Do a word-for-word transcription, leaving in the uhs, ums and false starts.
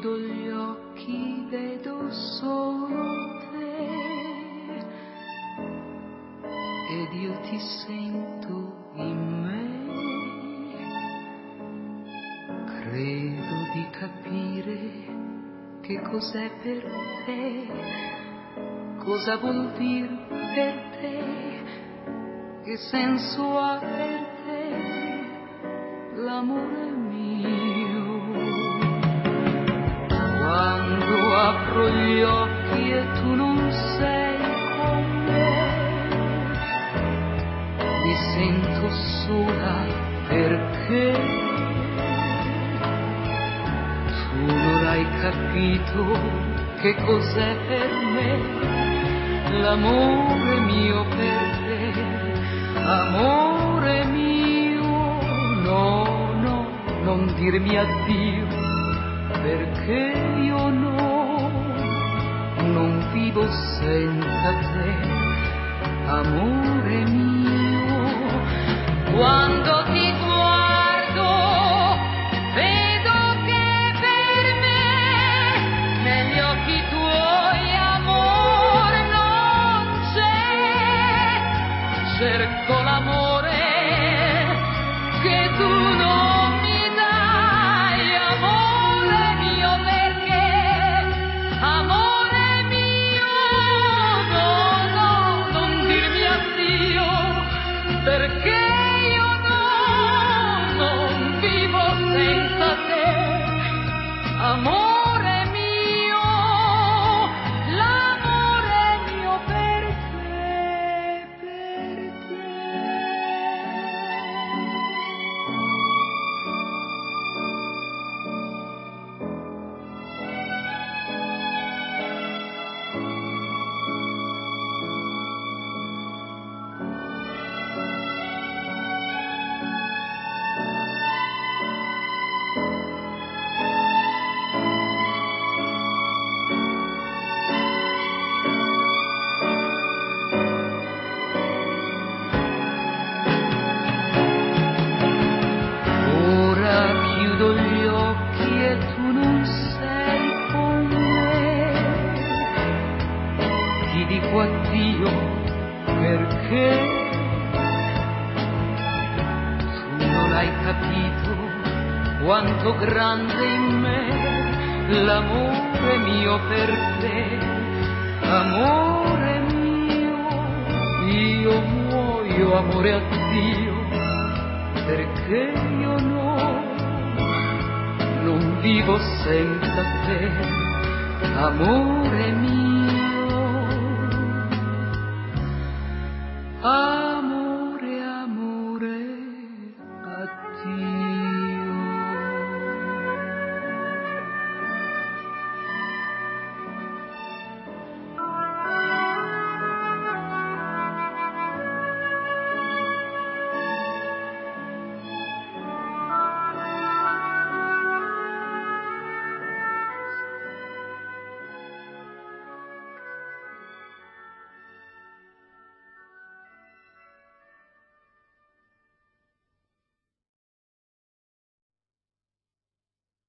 chiudo gli occhi vedo solo te ed io ti sento in me. Credo di capire che cos'è per te, cosa vuol dire per te, che senso ha per te l'amore mio. Quando apro gli occhi e tu non sei con me, mi sento sola perché tu non hai capito che cos'è per me l'amore mio per te, amore mio. No, no, non dirmi addio, perché io no, non vivo senza te, amore mio. Quando ti guardo vedo che per me negli occhi tuoi amore non c'è, cerco l'amore che tu non mi dai, amore mio, perché amore mio, no, no, non dirmi addio, perché io no, non vivo senza te, amore mio, l'amore mio per te, per te. Ora chiudo gli occhi e tu non sei con me, ti dico addio perché tu non hai capito quanto grande in me l'amore mio per te, amore mio. Io muoio, amore, addio, perché io no, non vivo senza te, amore mio.